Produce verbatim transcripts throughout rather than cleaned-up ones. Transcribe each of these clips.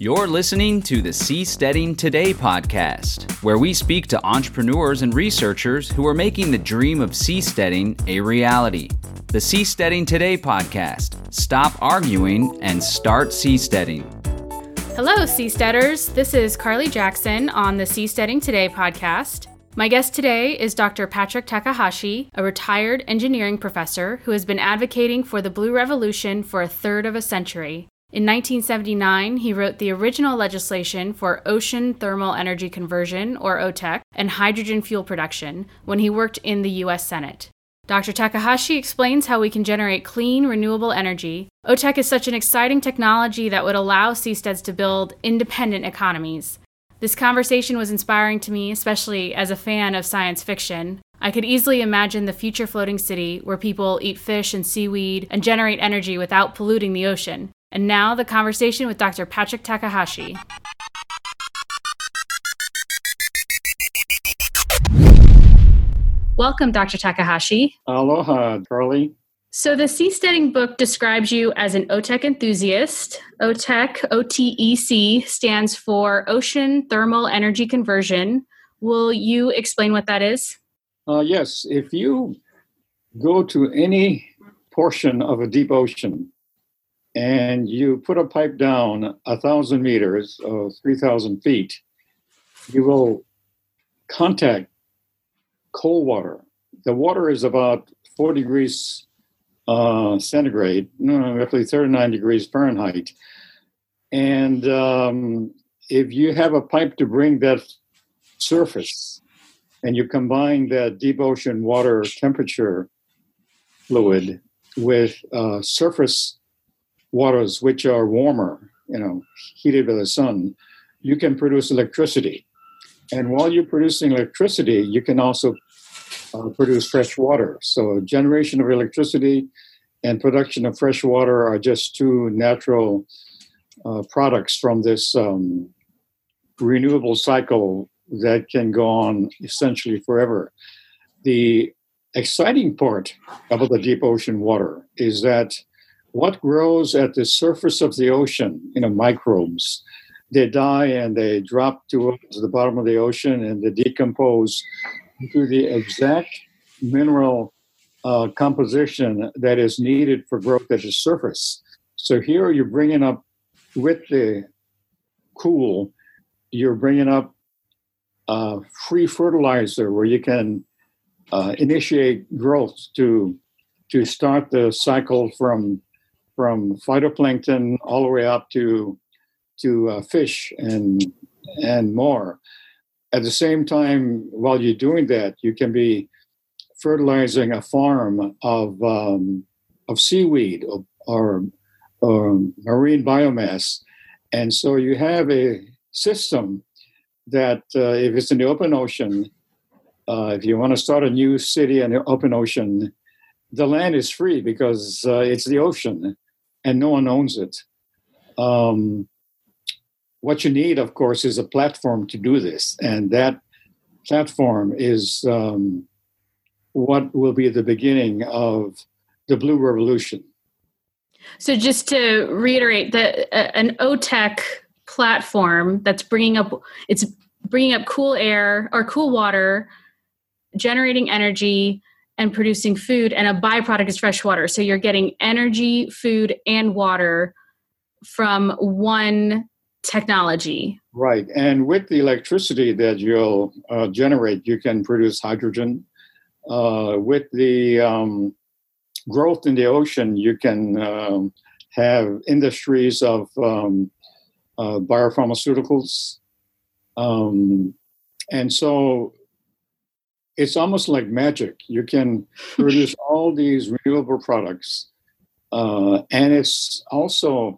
You're listening to the Seasteading Today podcast, where we speak to entrepreneurs and researchers who are making the dream of seasteading a reality. The Seasteading Today podcast. Stop arguing and start seasteading. Hello, Seasteaders. This is Carly Jackson on the Seasteading Today podcast. My guest today is Doctor Patrick Takahashi, a retired engineering professor who has been advocating for the Blue Revolution for a third of a century. In nineteen seventy-nine, he wrote the original legislation for ocean thermal energy conversion, or O T E C, and hydrogen fuel production when he worked in the U S Senate. Doctor Takahashi explains how we can generate clean, renewable energy. O T E C is such an exciting technology that would allow seasteads to build independent economies. This conversation was inspiring to me, especially as a fan of science fiction. I could easily imagine the future floating city where people eat fish and seaweed and generate energy without polluting the ocean. And now, the conversation with Doctor Patrick Takahashi. Welcome, Doctor Takahashi. Aloha, Carly. So the Seasteading book describes you as an O T E C enthusiast. O T E C, O T E C, stands for Ocean Thermal Energy Conversion. Will you explain what that is? Uh, yes, if you go to any portion of a deep ocean and you put a pipe down a thousand meters or three thousand feet, you will contact cold water. The water is about four degrees uh, centigrade, no, roughly thirty-nine degrees Fahrenheit. And um, if you have a pipe to bring that surface and you combine that deep ocean water temperature fluid with uh, surface waters which are warmer, you know, heated by the sun, you can produce electricity. And while you're producing electricity, you can also uh, produce fresh water. So generation of electricity and production of fresh water are just two natural uh, products from this um, renewable cycle that can go on essentially forever. The exciting part about the deep ocean water is that what grows at the surface of the ocean, you know, microbes, they die and they drop to the bottom of the ocean and they decompose into the exact mineral uh, composition that is needed for growth at the surface. So here you're bringing up, with the cool, you're bringing up uh, free fertilizer where you can uh, initiate growth to to start the cycle from from phytoplankton all the way up to to uh, fish and and more. At the same time, while you're doing that, you can be fertilizing a farm of um, of seaweed or, or, or marine biomass, and so you have a system that uh, if it's in the open ocean, uh, if you want to start a new city in the open ocean, the land is free because uh, it's the ocean and no one owns it. Um, what you need, of course, is a platform to do this. And that platform is um, what will be the beginning of the Blue Revolution. So just to reiterate, that uh, an O T E C platform that's bringing up, it's bringing up cool air or cool water, generating energy, and producing food, and a byproduct is fresh water. So you're getting energy, food, and water from one technology. Right. And with the electricity that you'll uh, generate, you can produce hydrogen. Uh, with the um, growth in the ocean, you can um, have industries of um, uh, biopharmaceuticals. Um, and so it's almost like magic. You can produce all these renewable products. Uh, and it's also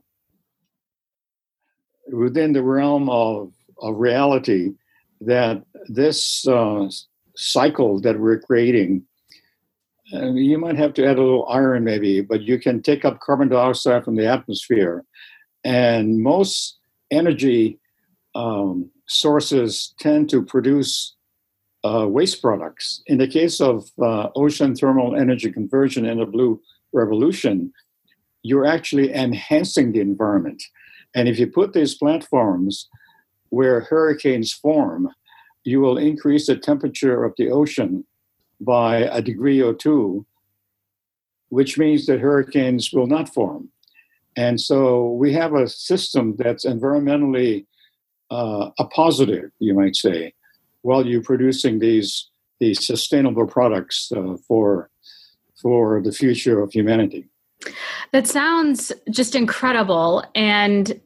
within the realm of, of reality that this uh, cycle that we're creating, uh, you might have to add a little iron maybe, but you can take up carbon dioxide from the atmosphere. And most energy um, sources tend to produce Uh, waste products. In the case of uh, ocean thermal energy conversion in the Blue Revolution, you're actually enhancing the environment. And if you put these platforms where hurricanes form, you will increase the temperature of the ocean by a degree or two, which means that hurricanes will not form. And so we have a system that's environmentally uh, a positive, you might say, while you're producing these these sustainable products uh, for for the future of humanity. That sounds just incredible, and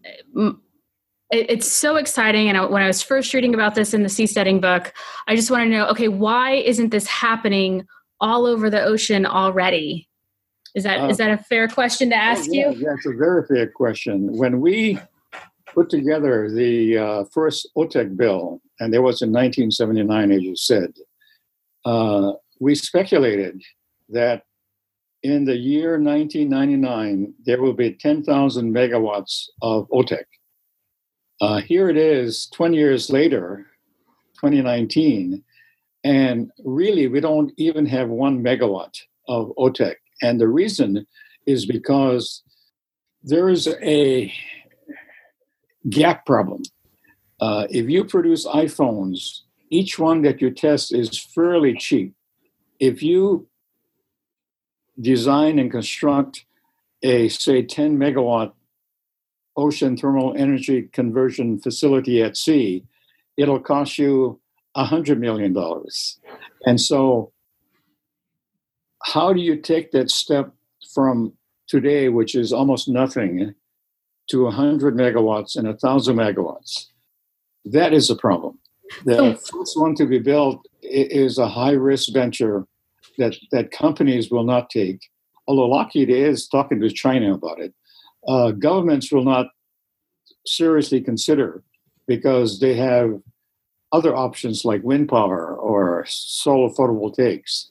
it's so exciting. And when I was first reading about this in the Seasteading book, I just wanted to know, okay, why isn't this happening all over the ocean already? Is that uh, is that a fair question to ask yeah, you? That's a very fair question. When we put together the uh, first OTEC bill, and there was in nineteen seventy-nine, as you said, uh, we speculated that in the year nineteen ninety-nine, there will be ten thousand megawatts of OTEC. Uh, here it is twenty years later, twenty nineteen, and really we don't even have one megawatt of OTEC. And the reason is because there is a gap problem. Uh, if you produce iPhones, each one that you test is fairly cheap. If you design and construct a, say, ten megawatt ocean thermal energy conversion facility at sea, it'll cost you one hundred million dollars. And so how do you take that step from today, which is almost nothing, to one hundred megawatts and one thousand megawatts? That is a problem. The first one to be built is a high-risk venture that, that companies will not take, although Lockheed is talking to China about it. Uh, governments will not seriously consider because they have other options like wind power or solar photovoltaics.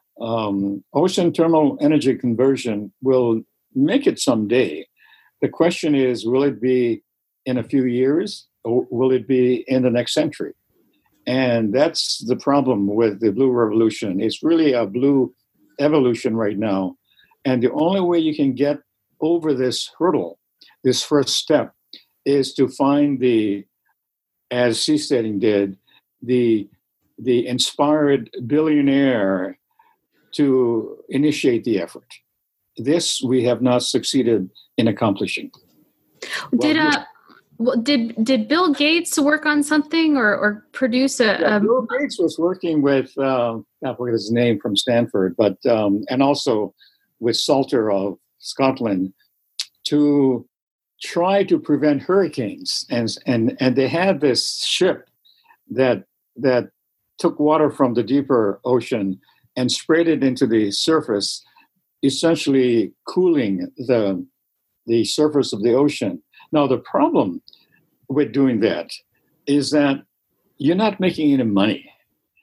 Um, ocean thermal energy conversion will make it someday. The question is, will it be in a few years or will it be in the next century? And that's the problem with the Blue Revolution. It's really a blue evolution right now. And the only way you can get over this hurdle, this first step, is to find the, as Seasteading did, the, the inspired billionaire to initiate the effort. This we have not succeeded in accomplishing. Did well, uh, well, did did Bill Gates work on something or, or produce a, yeah, a? Bill Gates was working with uh, I forget his name from Stanford, but um, and also with Salter of Scotland to try to prevent hurricanes, and and and they had this ship that that took water from the deeper ocean and sprayed it into the surface, essentially cooling the, the surface of the ocean. Now, the problem with doing that is that you're not making any money.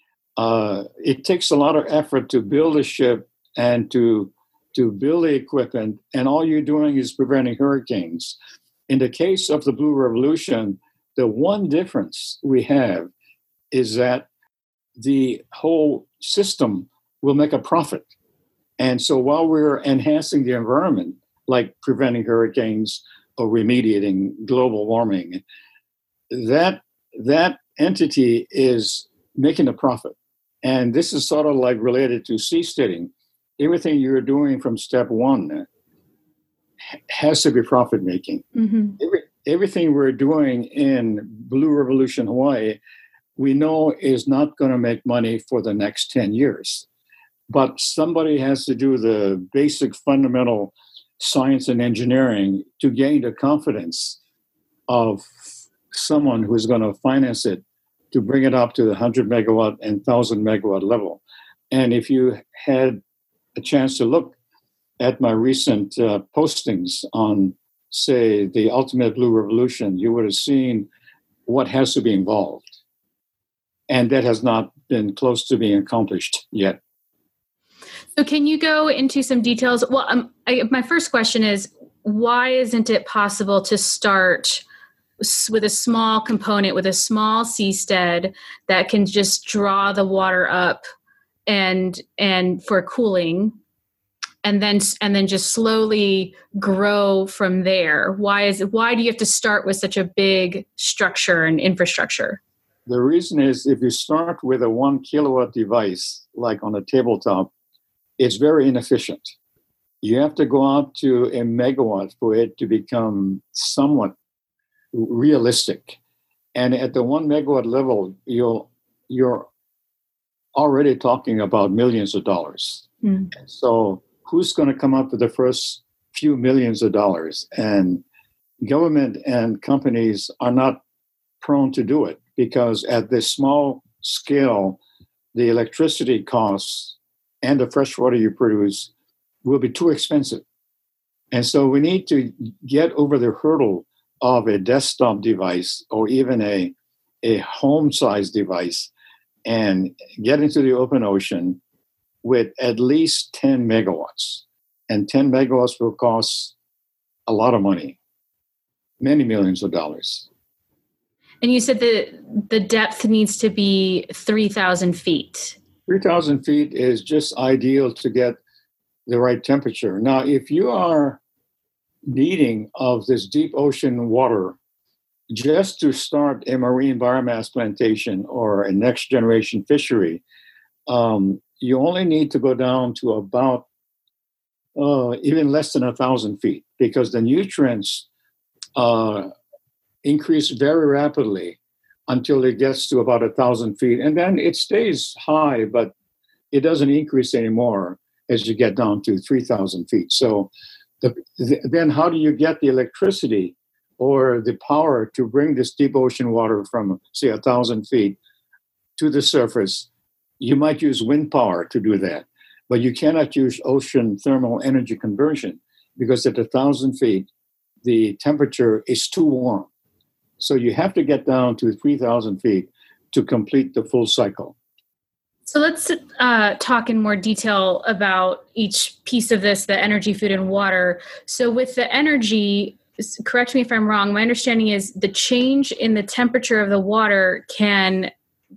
Uh, it takes a lot of effort to build a ship and to, to build the equipment, and all you're doing is preventing hurricanes. In the case of the Blue Revolution, the one difference we have is that the whole system will make a profit. And so while we're enhancing the environment, like preventing hurricanes or remediating global warming, that, that entity is making a profit. And this is sort of like related to seasteading. Everything you're doing from step one has to be profit-making. Mm-hmm. Every, everything we're doing in Blue Revolution Hawaii, we know is not going to make money for the next ten years. But somebody has to do the basic fundamental science and engineering to gain the confidence of someone who's going to finance it to bring it up to the one hundred megawatt and one thousand megawatt level. And if you had a chance to look at my recent uh, postings on, say, the Ultimate Blue Revolution, you would have seen what has to be involved. And that has not been close to being accomplished yet. So can you go into some details? Well, um, I, my first question is, why isn't it possible to start with a small component, with a small seastead that can just draw the water up and and for cooling, and then and then just slowly grow from there? Why is it, why do you have to start with such a big structure and infrastructure? The reason is if you start with a one kilowatt device, like on a tabletop, it's very inefficient. You have to go out to a megawatt for it to become somewhat realistic. And at the one megawatt level, you'll, you're already talking about millions of dollars. Mm. So who's going to come up with the first few millions of dollars? And government and companies are not prone to do it because at this small scale, the electricity costs and the fresh water you produce will be too expensive. And so we need to get over the hurdle of a desktop device or even a, a home-sized device and get into the open ocean with at least ten megawatts. And ten megawatts will cost a lot of money, many millions of dollars. And you said that the depth needs to be three thousand feet. three thousand feet is just ideal to get the right temperature. Now, if you are needing of this deep ocean water just to start a marine biomass plantation or a next generation fishery, um, you only need to go down to about uh, even less than a thousand feet because the nutrients uh, increase very rapidly until it gets to about a thousand feet. And then it stays high, but it doesn't increase anymore as you get down to three thousand feet. So the, the, then how do you get the electricity or the power to bring this deep ocean water from, say, a thousand feet to the surface? You might use wind power to do that, but you cannot use ocean thermal energy conversion because at a thousand feet, the temperature is too warm. So you have to get down to three thousand feet to complete the full cycle. So let's uh, talk in more detail about each piece of this, the energy, food, and water. So with the energy, correct me if I'm wrong, my understanding is the change in the temperature of the water can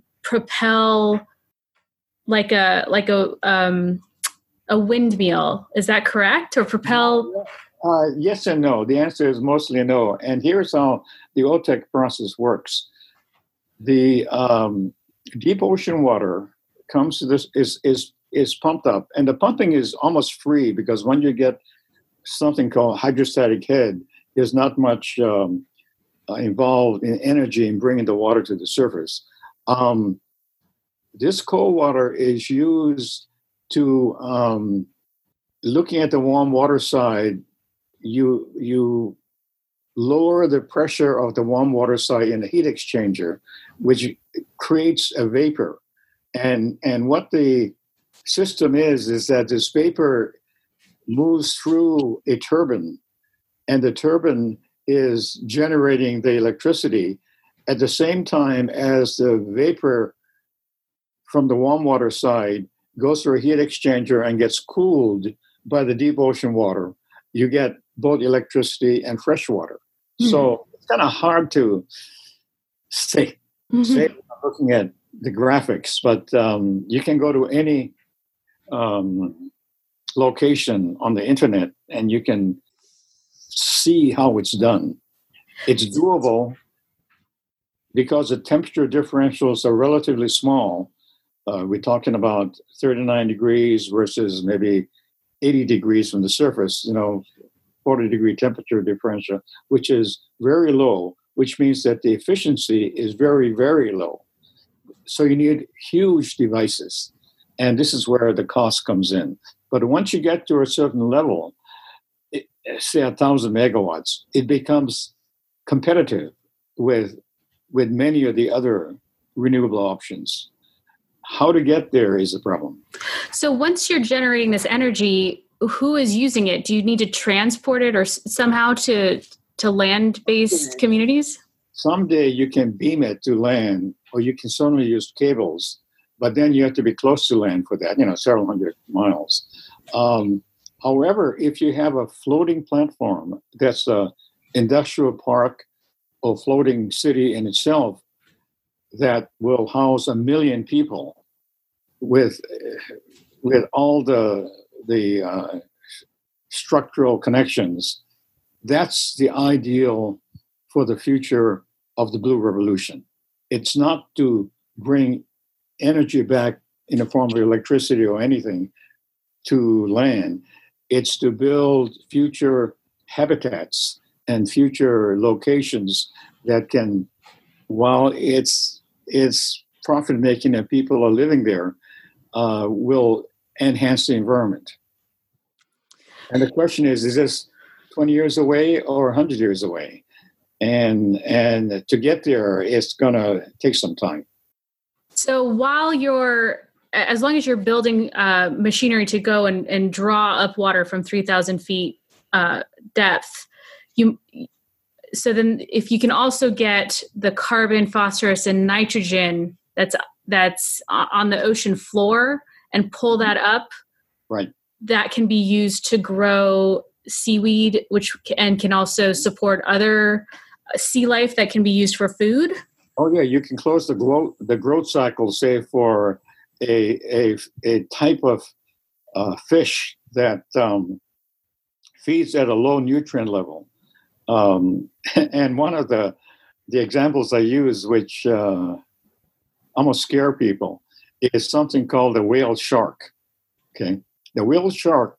propel like a like a um, a windmill. Is that correct? Or propel? Uh, yes and no. The answer is mostly no. And here's how the O T E C process works. The um, deep ocean water comes to this is is is pumped up, and the pumping is almost free because when you get something called hydrostatic head, there's not much um, uh, involved in energy in bringing the water to the surface. Um, this cold water is used to um, looking at the warm water side. You you lower the pressure of the warm water side in the heat exchanger, which creates a vapor. And and what the system is, is that this vapor moves through a turbine, and the turbine is generating the electricity at the same time as the vapor from the warm water side goes through a heat exchanger and gets cooled by the deep ocean water. You get both electricity and fresh water. Mm-hmm. So it's kind of hard to say, mm-hmm. say looking at the graphics, but um, you can go to any um, location on the internet and you can see how it's done. It's doable because the temperature differentials are relatively small. Uh, we're talking about thirty-nine degrees versus maybe eighty degrees from the surface, you know, forty degree temperature differential, which is very low, which means that the efficiency is very, very low. So you need huge devices. And this is where the cost comes in. But once you get to a certain level, it, say a thousand megawatts, it becomes competitive with, with many of the other renewable options. How to get there is a problem. So once you're generating this energy, who is using it? Do you need to transport it or somehow to, to land-based communities? Someday you can beam it to land, or you can certainly use cables, but then you have to be close to land for that, you know, several hundred miles. Um, however, if you have a floating platform that's an industrial park or floating city in itself that will house a million people with with all the the uh, structural connections. That's the ideal for the future of the Blue Revolution. It's not to bring energy back in the form of electricity or anything to land. It's to build future habitats and future locations that can, while it's it's profit making and people are living there, uh, will enhance the environment. And the question is, is this twenty years away or one hundred years away? And and to get there, it's going to take some time. So while you're, as long as you're building uh, machinery to go and, and draw up water from three thousand feet uh, depth, you so then if you can also get the carbon, phosphorus, and nitrogen that's that's on the ocean floor and pull that up, right, that can be used to grow seaweed, which and can also support other sea life that can be used for food. Oh yeah, you can close the growth the growth cycle, say for a a a type of uh, fish that um, feeds at a low nutrient level. Um, and one of the the examples I use, which uh, almost scare people, is something called the whale shark. Okay, the whale shark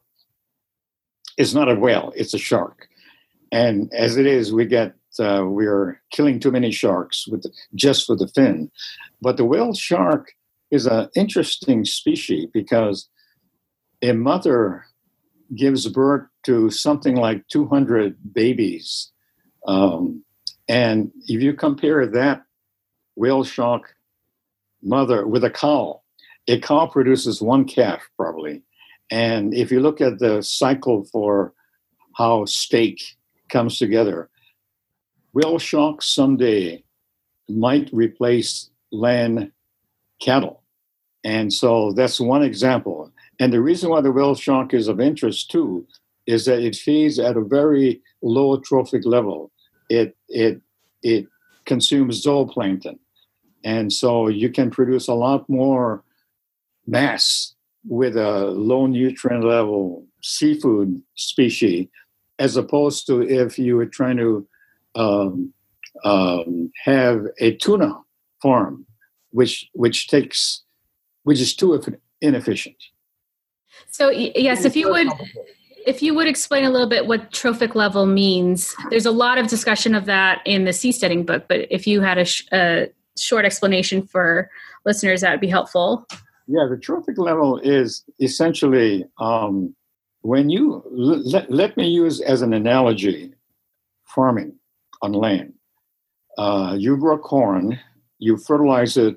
is not a whale; it's a shark, and as it is, we get uh, we're killing too many sharks with the, just for the fin. But the whale shark is an interesting species because a mother gives birth to something like two hundred babies. Um, and if you compare that whale shark mother with a cow, a cow produces one calf probably. And if you look at the cycle for how steak comes together, whale sharks someday might replace land cattle. And so that's one example. And the reason why the whale shark is of interest too is that it feeds at a very low trophic level. It it it consumes zooplankton, and so you can produce a lot more mass with a low nutrient level seafood species, as opposed to if you were trying to um, um, have a tuna farm, which which takes which is too inefficient. So yes, if you would, if you would explain a little bit what trophic level means. There's a lot of discussion of that in the seasteading book, but if you had a, sh- a short explanation for listeners, that would be helpful. Yeah, the trophic level is essentially um, when you let, let me use as an analogy farming on land. Uh, you grow corn, you fertilize it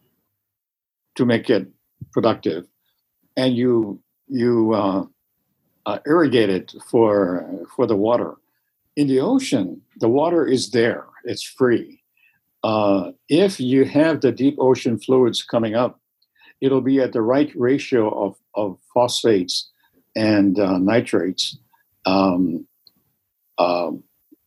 to make it productive, and you you uh, uh, irrigate it for for the water. In the ocean, the water is there; it's free. Uh, if you have the deep ocean fluids coming up, it'll be at the right ratio of of phosphates and uh, nitrates, um, um,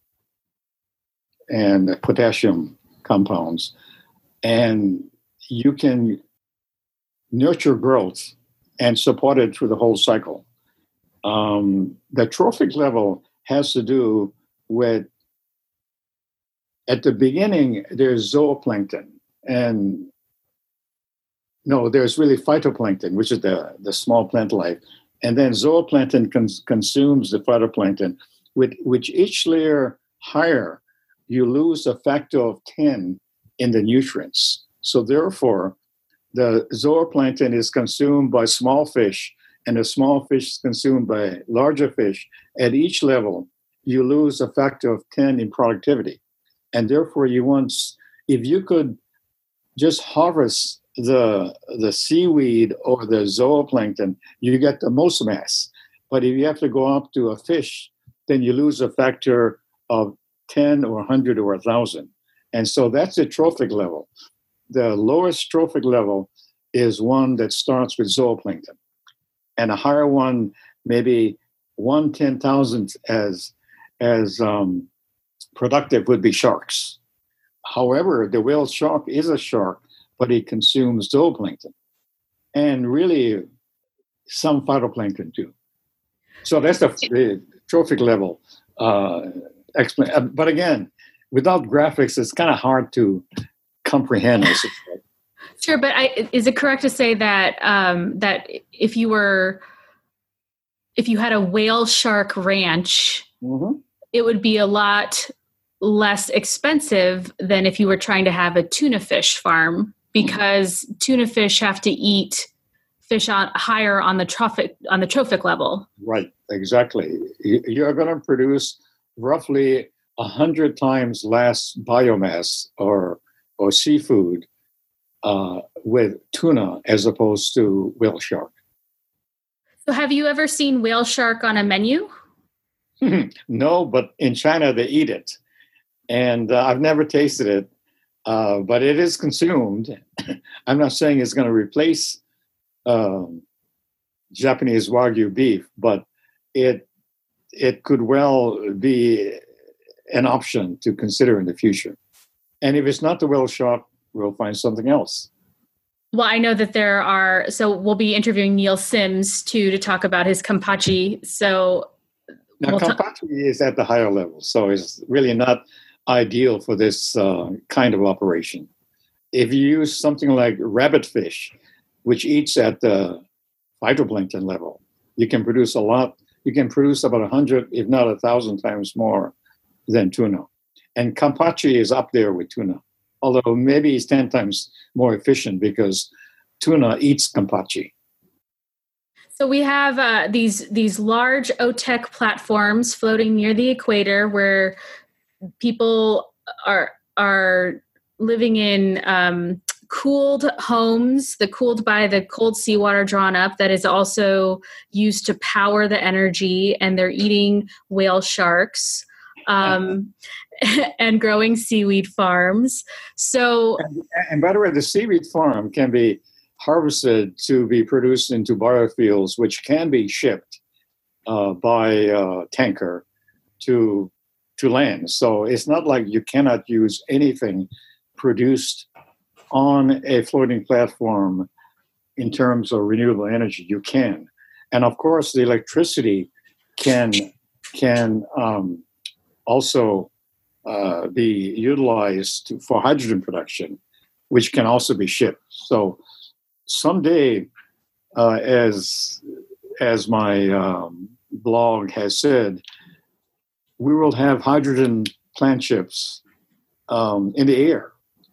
and potassium compounds, and you can nurture growth and support it through the whole cycle. Um, the trophic level has to do with, at the beginning, there's zooplankton, and no, there's really phytoplankton, which is the, the small plant life, and then zooplankton cons- consumes the phytoplankton. With which each layer higher, you lose a factor of ten in the nutrients. So therefore, the zooplankton is consumed by small fish, and the small fish is consumed by larger fish. At each level, you lose a factor of ten in productivity. And therefore, you want, if you could just harvest the, the seaweed or the zooplankton, you get the most mass. But if you have to go up to a fish, then you lose a factor of ten or one hundred or one thousand. And so that's the trophic level. The lowest trophic level is one that starts with zooplankton, and a higher one, maybe one ten thousandth as as um, productive, would be sharks. However, the whale shark is a shark, but it consumes zooplankton, and really some phytoplankton too. So that's the, the trophic level. Uh, explain. uh, But again, without graphics, it's kind of hard to comprehend. I suppose. Sure, but I, is it correct to say that um, that if you were if you had a whale shark ranch, Mm-hmm. it would be a lot less expensive than if you were trying to have a tuna fish farm, because mm-hmm. tuna fish have to eat fish on higher on the trophic on the trophic level. Right, exactly. You're going to produce roughly a hundred times less biomass or or seafood uh, with tuna as opposed to whale shark. So, have you ever seen whale shark on a menu? No, but in China they eat it, and uh, I've never tasted it, uh, but it is consumed. I'm not saying it's going to replace um, Japanese Wagyu beef, but it it could well be an option to consider in the future. And if it's not the whale shark, we'll find something else. Well, I know that there are, so we'll be interviewing Neil Sims too to talk about his Kampachi. So now, we'll Kampachi ta- is at the higher level, so it's really not ideal for this uh, kind of operation. If you use something like rabbitfish, which eats at the phytoplankton level, you can produce a lot. You can produce about a hundred, if not a thousand times more than tuna. And Kampachi is up there with tuna, although maybe it's ten times more efficient because tuna eats Kampachi. So we have uh, these these large O T E C platforms floating near the equator, where people are are living in um, cooled homes, the cooled by the cold seawater drawn up that is also used to power the energy, and they're eating whale sharks um, and growing seaweed farms. So, and, and by the way, the seaweed farm can be harvested to be produced into biofuels, which can be shipped uh, by uh, tanker to to land. So it's not like you cannot use anything produced on a floating platform in terms of renewable energy. You can, and of course, the electricity can can um, also uh, be utilized to, for hydrogen production, which can also be shipped. So someday, uh, as as my um, blog has said, we will have hydrogen plant ships um, in the air,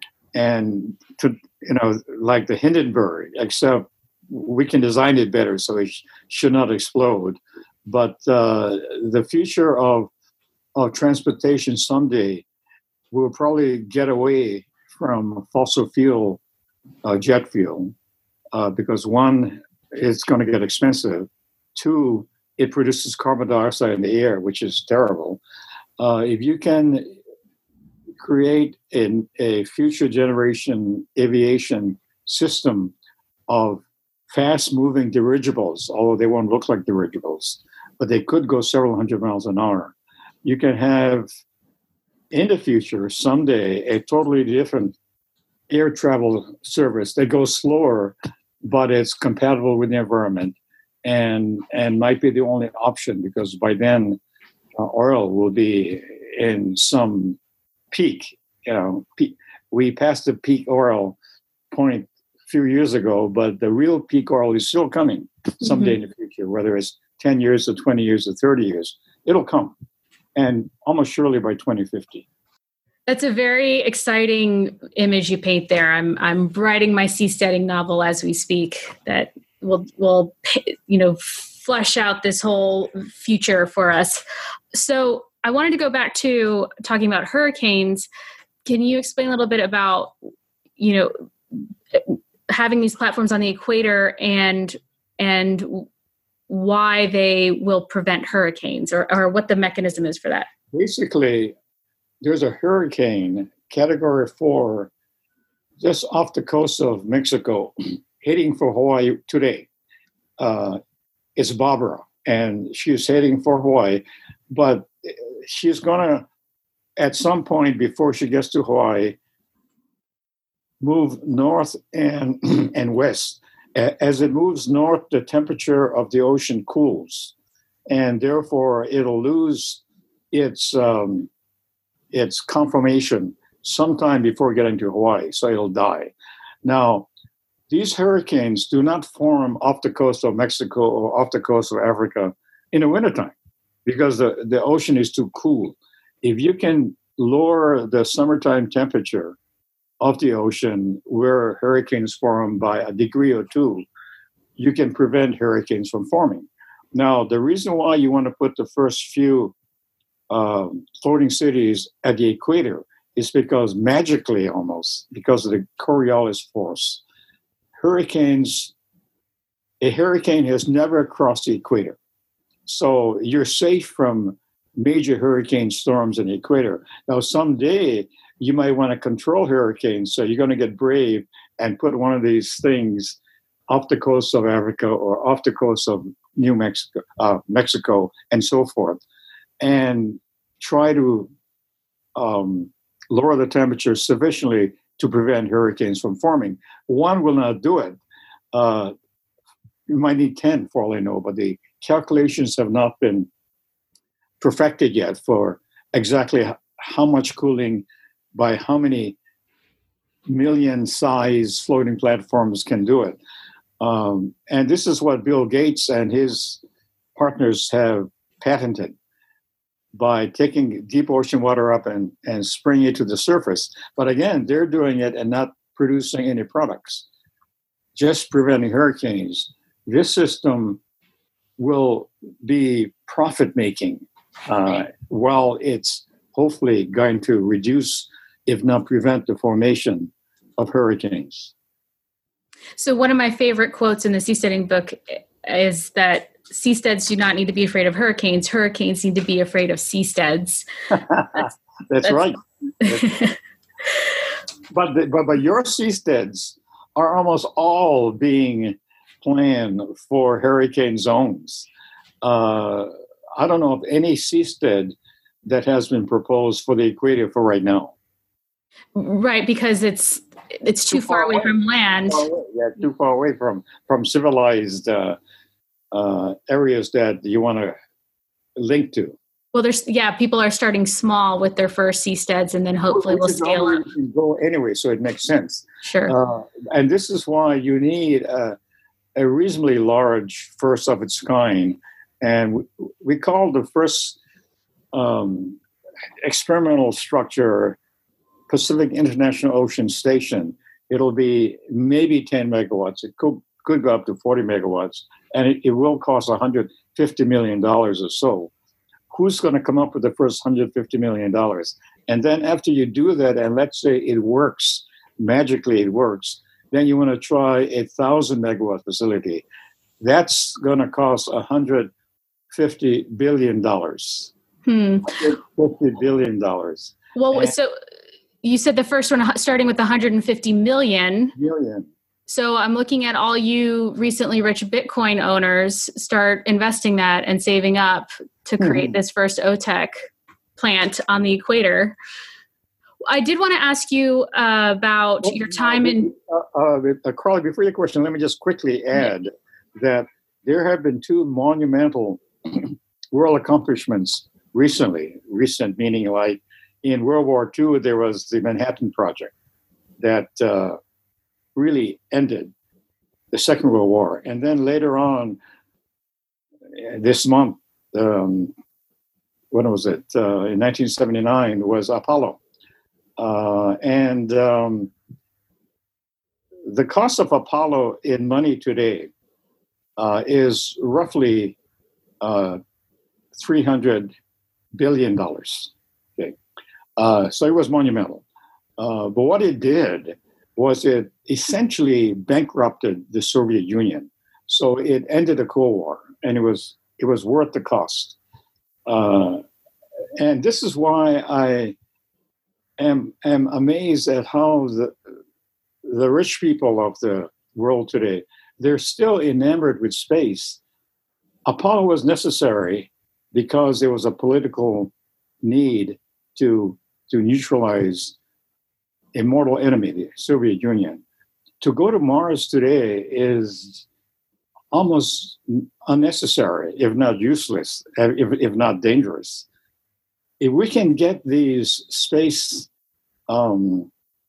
and to you know, like the Hindenburg, except we can design it better so it sh- should not explode. But uh, the future of of transportation someday will probably get away from fossil fuel, uh, jet fuel. Uh, because one, it's going to get expensive. Two, it produces carbon dioxide in the air, which is terrible. Uh, if you can create an, a future generation aviation system of fast-moving dirigibles, although they won't look like dirigibles, but they could go several hundred miles an hour, you can have, in the future, someday, a totally different air travel service that goes slower, but it's compatible with the environment, and and might be the only option, because by then uh, oil will be in some peak. You know, peak. We passed the peak oil point a few years ago, but the real peak oil is still coming someday mm-hmm. in the future. Whether it's ten years or twenty years or thirty years, it'll come, and almost surely by twenty fifty. That's a very exciting image you paint there. I'm I'm writing my seasteading novel as we speak that will will you know flesh out this whole future for us. So I wanted to go back to talking about hurricanes. Can you explain a little bit about you know having these platforms on the equator and and why they will prevent hurricanes, or, or what the mechanism is for that? Basically, there's a hurricane, category four, just off the coast of Mexico, heading for Hawaii today. Uh, it's Barbara, and she's heading for Hawaii, but she's going to, at some point before she gets to Hawaii, move north and, and west. As it moves north, the temperature of the ocean cools. and therefore it'll lose its um, its conformation sometime before getting to Hawaii, so it'll die. Now, these hurricanes do not form off the coast of Mexico or off the coast of Africa in the wintertime because the, the ocean is too cool. If you can lower the summertime temperature of the ocean where hurricanes form by a degree or two, you can prevent hurricanes from forming. Now, the reason why you want to put the first few um, floating cities at the equator is because magically almost, because of the Coriolis force, hurricanes, a hurricane has never crossed the equator. So you're safe from major hurricane storms in the equator. Now, someday you might want to control hurricanes, so you're going to get brave and put one of these things off the coast of Africa or off the coast of New Mexico, uh, Mexico, and so forth, and try to um, lower the temperature sufficiently to prevent hurricanes from forming. One will not do it. Uh, you might need ten for all I know, but the calculations have not been perfected yet for exactly how much cooling by how many million size floating platforms can do it. Um, and this is what Bill Gates and his partners have patented by taking deep ocean water up and, and spraying it to the surface. But again, they're doing it and not producing any products, just preventing hurricanes. This system will be profit-making uh, while it's hopefully going to reduce, if not prevent, the formation of hurricanes. So one of my favorite quotes in the seasteading book is that seasteads do not need to be afraid of hurricanes. Hurricanes need to be afraid of seasteads. That's, that's, that's right. That's, but, the, but but your seasteads are almost all being planned for hurricane zones. Uh, I don't know of any seastead that has been proposed for the equator for right now. Right, because it's it's too, too far, far away, away from land. Too away, yeah, too far away from from civilized uh, uh, areas that you want to link to. Well, there's yeah, people are starting small with their first seasteads, and then hopefully we'll scale up. You can go anyway, so it makes sense. Sure. Uh, and this is why you need a, a reasonably large first of its kind, and we, we call the first um, experimental structure Pacific International Ocean Station. It'll be maybe ten megawatts. It could, could go up to forty megawatts, and it, it will cost one hundred fifty million dollars or so. Who's going to come up with the first one hundred fifty million dollars? And then after you do that, and let's say it works, magically it works, then you want to try a one thousand megawatt facility. That's going to cost one hundred fifty billion dollars. Hmm. one hundred fifty billion dollars. Well, and so you said the first one starting with one hundred fifty million. Million. So I'm looking at all you recently rich Bitcoin owners start investing that and saving up to create mm-hmm. this first O T E C plant on the equator. I did want to ask you uh, about well, your time in... Uh, uh, uh, Carly, before your question, let me just quickly add mm-hmm. that there have been two monumental world accomplishments recently. Recent meaning like in World War Two, there was the Manhattan Project that uh, really ended the Second World War. And then later on this month, um, when was it? Uh, in nineteen seventy-nine was Apollo. Uh, and um, the cost of Apollo in money today uh, is roughly uh, three hundred billion dollars. Okay. Uh, so it was monumental. Uh, but what it did was it essentially bankrupted the Soviet Union. So it ended the Cold War, and it was it was worth the cost. Uh, and this is why I am am amazed at how the the rich people of the world today, they're still enamored with space. Apollo was necessary because there was a political need to to neutralize a mortal enemy, the Soviet Union. To go to Mars today is almost unnecessary, if not useless, if, if not dangerous. If we can get these space um,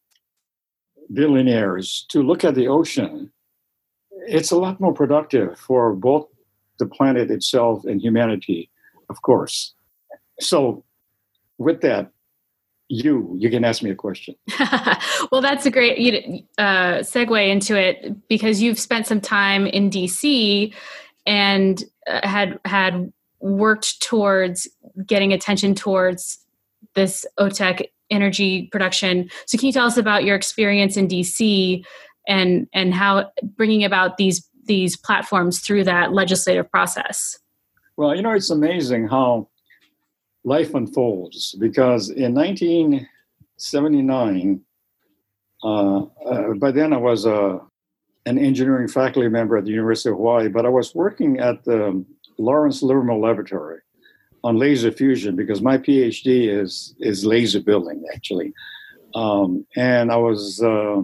billionaires to look at the ocean, it's a lot more productive for both the planet itself and humanity, of course. So with that, you, you can ask me a question. Well, that's a great uh, segue into it, because you've spent some time in D C and uh, had had worked towards getting attention towards this O T E C energy production. So can you tell us about your experience in D C and and how bringing about these these platforms through that legislative process? Well, you know, it's amazing how life unfolds, because in nineteen seventy-nine, uh, uh, by then I was uh, an engineering faculty member at the University of Hawaii, but I was working at the Lawrence Livermore Laboratory on laser fusion, because my PhD is is laser building, actually. Um, and I was uh,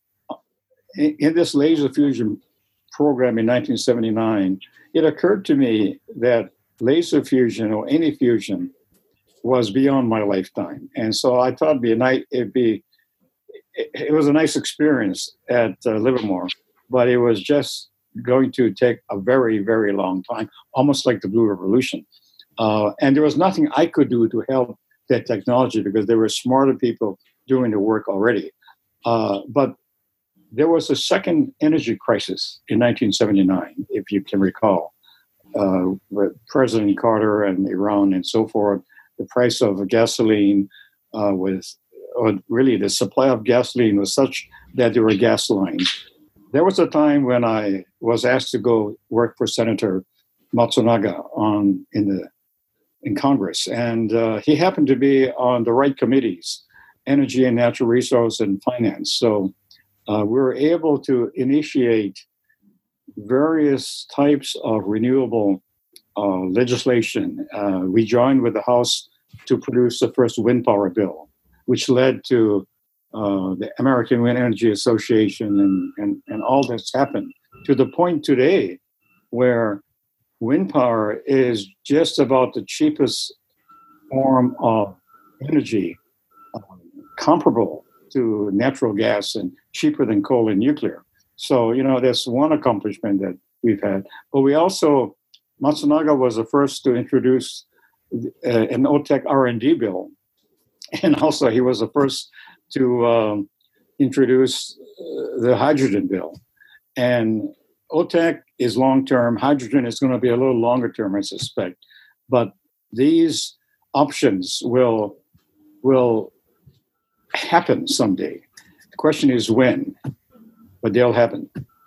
in, in this laser fusion program in nineteen seventy-nine. It occurred to me that laser fusion, or any fusion, was beyond my lifetime. And so I thought it'd be a nice, it'd be, it, it was a nice experience at uh, Livermore, but it was just going to take a very, very long time, almost like the Blue Revolution. Uh, and there was nothing I could do to help that technology, because there were smarter people doing the work already. Uh, but there was a second energy crisis in nineteen seventy-nine, if you can recall, uh, with President Carter and Iran and so forth. The price of gasoline uh, was, or really the supply of gasoline was such that there were gas lines. There was a time when I was asked to go work for Senator Matsunaga on in the in Congress, and uh, he happened to be on the right committees, Energy and Natural Resource and Finance. So uh, we were able to initiate various types of renewable Uh, legislation. Uh, we joined with the House to produce the first wind power bill, which led to uh, the American Wind Energy Association, and, and, and all that's happened to the point today where wind power is just about the cheapest form of energy, um, comparable to natural gas and cheaper than coal and nuclear. So, you know, that's one accomplishment that we've had. But we also Matsunaga was the first to introduce uh, an O T E C R and D bill. And also he was the first to um, introduce uh, the hydrogen bill. And O T E C is long-term. Hydrogen is going to be a little longer term, I suspect. But these options will, will happen someday. The question is when, but they'll happen.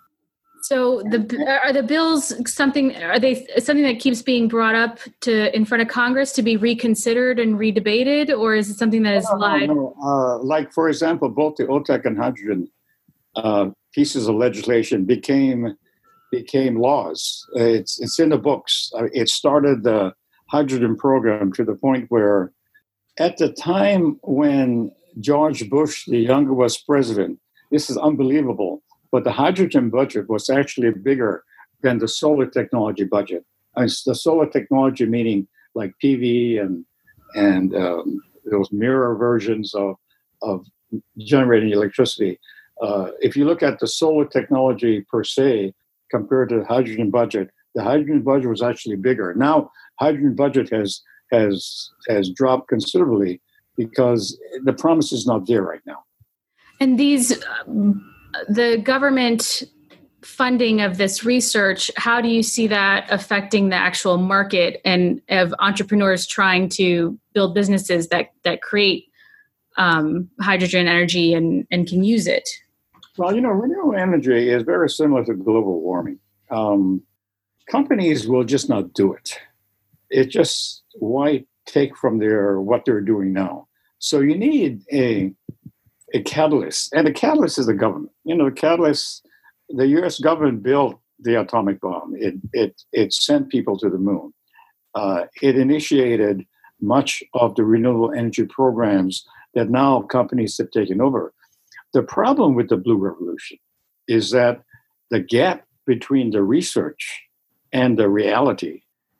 So the are the bills something? Are they something that keeps being brought up to in front of Congress to be reconsidered and redebated, or is it something that is no, live? No, no. Uh, like, for example, both the O T E C and hydrogen uh, pieces of legislation became became laws. It's it's in the books. Uh, it started the hydrogen program to the point where, at the time when George Bush the younger was president, this is unbelievable, but the hydrogen budget was actually bigger than the solar technology budget. I mean, the solar technology meaning like P V and and um, those mirror versions of of generating electricity. Uh, if you look at the solar technology per se compared to the hydrogen budget, the hydrogen budget was actually bigger. Now, hydrogen budget has has has dropped considerably because the promise is not there right now. And these. Um, The government funding of this research, how do you see that affecting the actual market and of entrepreneurs trying to build businesses that that create um, hydrogen energy and, and can use it? Well, you know, renewable energy is very similar to global warming. Um, companies will just not do it. It just, why take from their what they're doing now? So you need a a catalyst, and the catalyst is the government. You know, the catalyst, the U S government built the atomic bomb. It it it sent people to the moon. Uh, it initiated much of the renewable energy programs that now companies have taken over. The problem with the Blue Revolution is that the gap between the research and the reality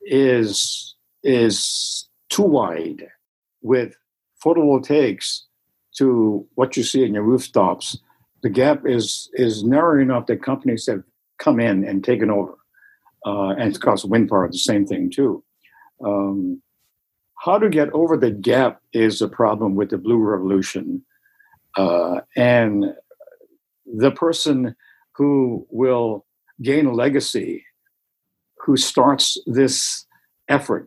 is, is too wide. With photovoltaics to what you see in your rooftops, the gap is, is narrow enough that companies have come in and taken over. Uh, and of course, wind power, the same thing too. Um, how to get over the gap is a problem with the Blue Revolution. Uh, and the person who will gain a legacy, who starts this effort,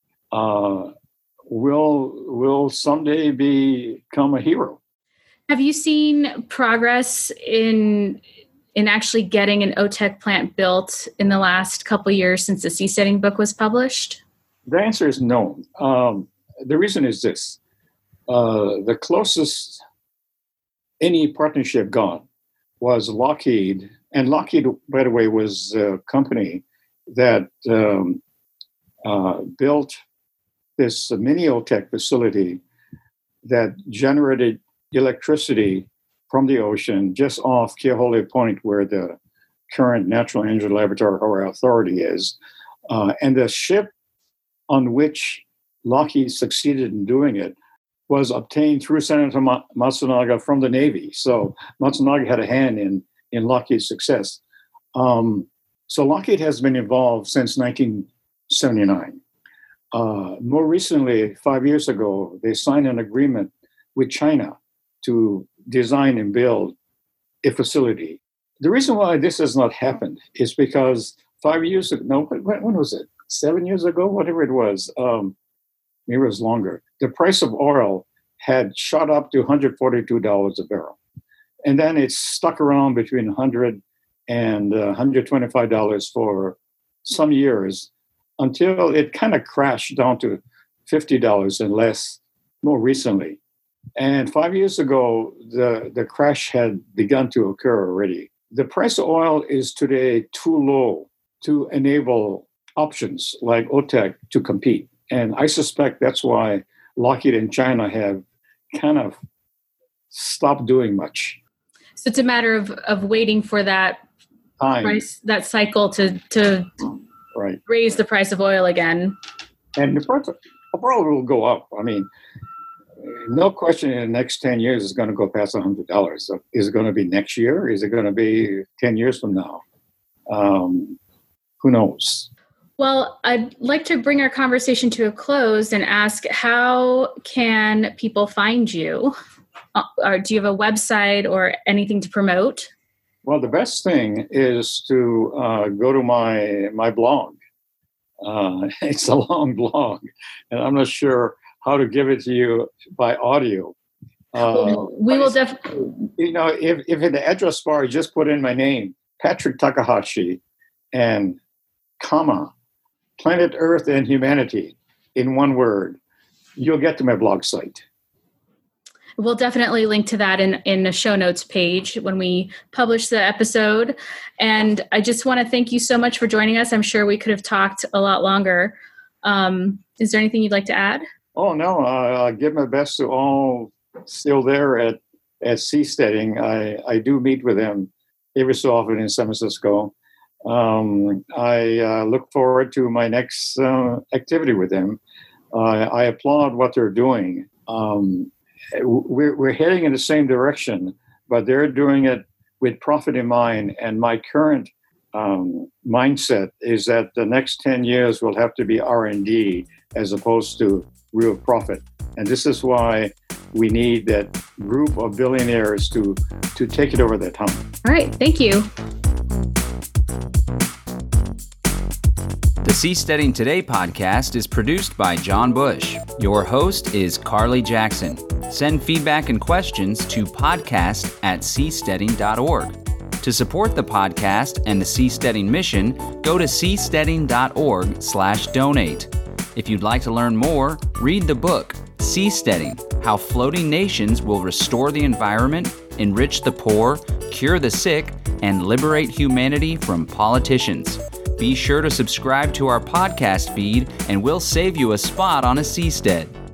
uh, will will someday become a hero. Have you seen progress in in actually getting an O T E C plant built in the last couple of years since the Seasteading book was published? The answer is no. Um, the reason is this. Uh, the closest any partnership got was Lockheed. And Lockheed, by the way, was a company that um, uh, built this mini O T E C facility that generated electricity from the ocean just off Keohole Point, where the current Natural Energy Laboratory Authority is. Uh, and the ship on which Lockheed succeeded in doing it was obtained through Senator Matsunaga from the Navy. So Matsunaga had a hand in, in Lockheed's success. Um, so Lockheed has been involved since nineteen seventy-nine. Uh, more recently, five years ago, they signed an agreement with China to design and build a facility. The reason why this has not happened is because five years ago, no, when, when was it? Seven years ago, whatever it was, um, maybe it was longer. The price of oil had shot up to one hundred forty-two dollars a barrel. And then it's stuck around between one hundred dollars and uh, one hundred twenty-five dollars for some years until it kind of crashed down to fifty dollars and less more recently. And five years ago, the, the crash had begun to occur already. The price of oil is today too low to enable options like O T E C to compete. And I suspect that's why Lockheed and China have kind of stopped doing much. So it's a matter of, of waiting for that Time. price, that cycle to, to right. raise the price of oil again. And the price of oil will go up. I mean, no question in the next ten years it's going to go past one hundred dollars. So is it going to be next year? Is it going to be ten years from now? Um, who knows? Well, I'd like to bring our conversation to a close and ask, how can people find you? Uh, or do you have a website or anything to promote? Well, the best thing is to uh, go to my my blog. Uh, it's a long blog, and I'm not sure how to give it to you by audio. Uh, we will definitely. You know, if, if in the address bar you just put in my name, Patrick Takahashi, and comma, Planet Earth and Humanity in one word, you'll get to my blog site. We'll definitely link to that in, in the show notes page when we publish the episode. And I just want to thank you so much for joining us. I'm sure we could have talked a lot longer. Um, is there anything you'd like to add? Oh, no. Uh, I give my best to all still there at, at Seasteading. I, I do meet with them every so often in San Francisco. Um, I uh, look forward to my next uh, activity with them. Uh, I applaud what they're doing. Um, we're, we're heading in the same direction, but they're doing it with profit in mind. And my current um, mindset is that the next ten years will have to be R and D as opposed to real profit. And this is why we need that group of billionaires to, to take it over that hump. All right. Thank you. The Seasteading Today podcast is produced by John Bush. Your host is Carly Jackson. Send feedback and questions to podcast at seasteading dot org. To support the podcast and the Seasteading mission, go to seasteading.org slash donate. If you'd like to learn more, read the book, Seasteading: How Floating Nations Will Restore the Environment, Enrich the Poor, Cure the Sick, and Liberate Humanity from Politicians. Be sure to subscribe to our podcast feed, and we'll save you a spot on a seastead.